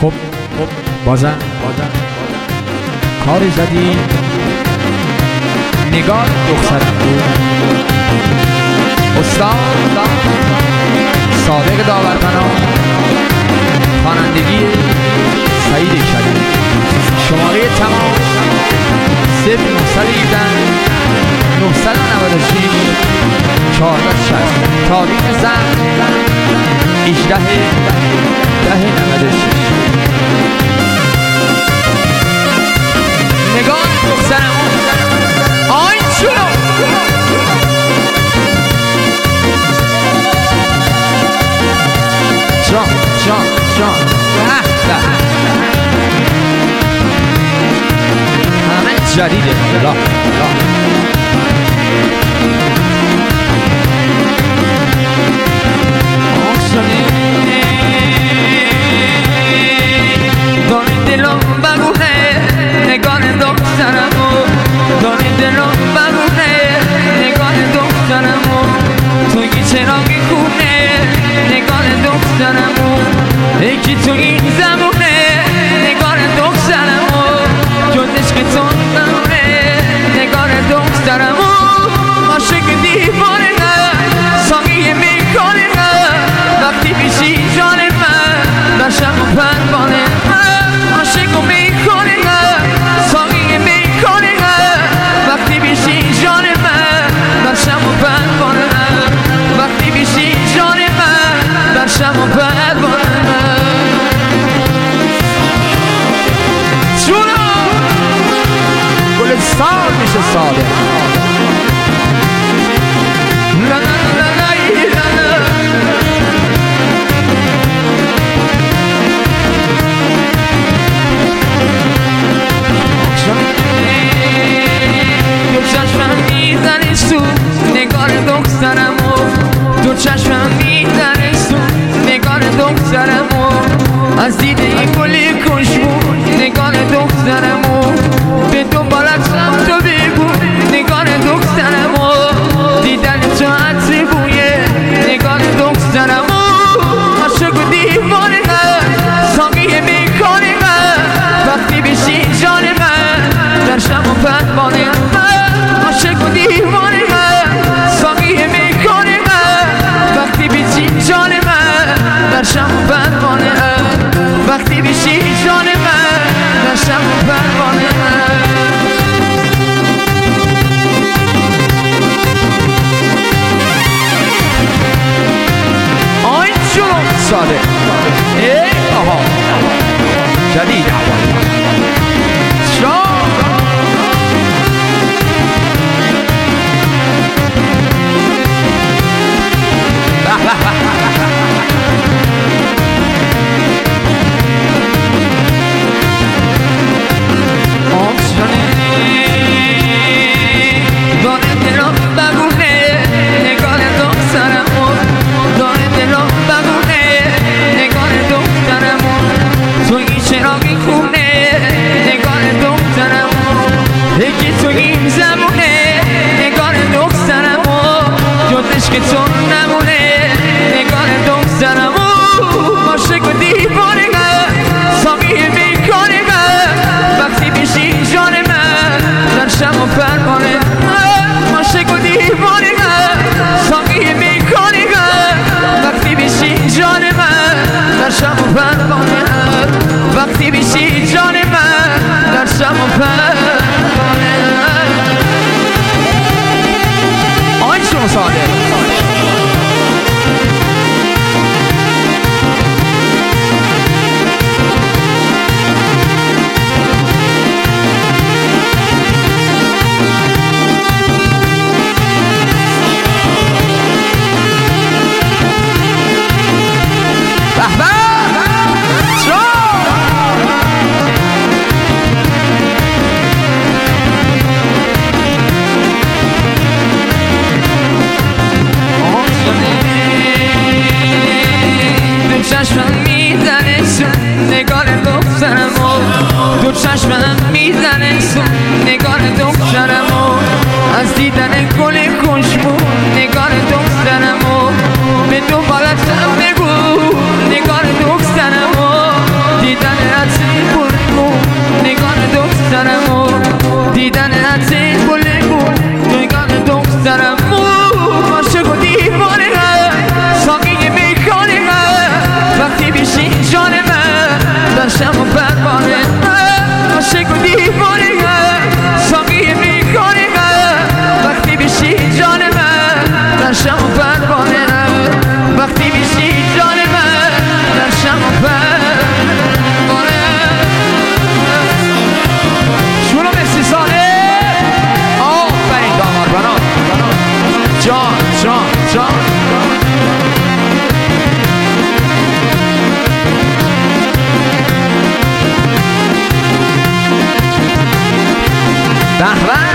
خب بازم کاری زدی نگاه دخترم بود. استاد صادق داورپناه، خوانندگی سعید کریمی. شماره تماس 0917 996 1460. تابین زن 18 1096. نگاه دخترم آین شلو جان همه جدیده لا دانی دلم بگونه نگاه دخترمو، دانی دلم بگونه نگاه دخترمو، توی چراغی خونه نگاه دخترمو، یکی تو این زمونه نگاه دخترمو، جزش که تو نمونه نگاه دخترمو، عاشق دیوانه ساقیه میکنه وقتی بیشی جان من در شب و پروانه عاشق میکنه ساقیه میکنه وقتی بیشی جان من در شب و پروانه وقتی بیشی جان من در شب و پروانه جونو گلستان میشه ساده دو چشمم میزنی سو نگار دخترمو، دو چشمم میزنی سو نگار دخترمو، از دیده این گلی خوشبو نگار دخترمو، به دنبالتم تو بگو نگار دخترمو، دیدن تو عطر بویه نگار دخترمو، عاشق دیوانه ساقیه میکنه وقتی بشی جان من در شب و پروانه عاشق دیوانه ساقیه میکنه وقتی بشی جان من در شب و پروانه وقتی بشی جان من در شب و پروانه آین شلو ساده ای آها جدید که تو نمونه نگاه دخترمو، عاشق دیوانه ساقیه میکنه وقتی بشی جان من در شب و پروانه عاشق دیوانه ساقیه میکنه وقتی بشی جان من در شب و پروانه وقتی بشی جان من در شب و پروانه آین شما ساده چشمم میزنه سون نگار دخترمو، دو چشمم میزنه سون نگار دخترمو، از دیدن گل خوشبو نگار دخترمو، به دنبالتم بگو نگار دخترمو، دیدن جان به به